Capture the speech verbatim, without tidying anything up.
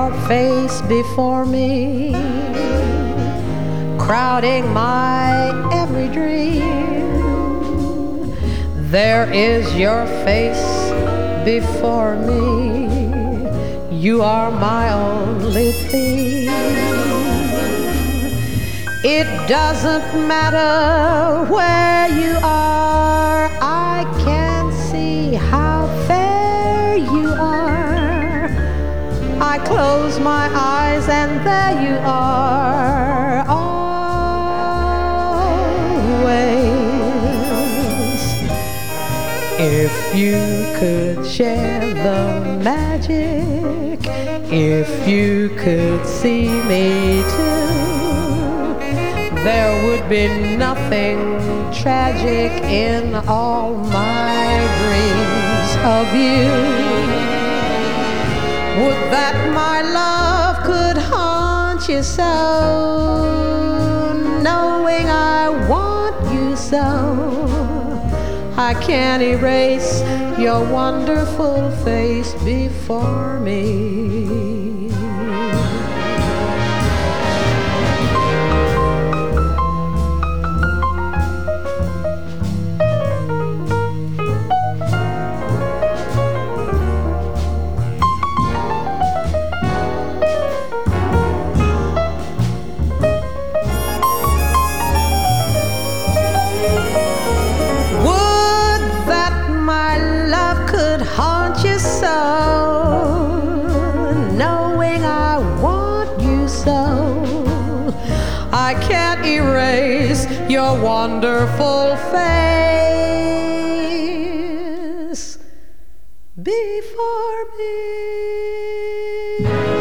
your face before me, crowding my every dream. There is your face before me, you are my only theme. It doesn't matter where you are, I can see how fair you are. I close my eyes and there you are, always. If you could share the magic, if you could see me too, there would be nothing tragic in all my dreams of you. Would that my love could haunt you so, knowing I want you so. I can't erase your wonderful face before me. Haunt you so, knowing I want you so. I can't erase your wonderful face before me.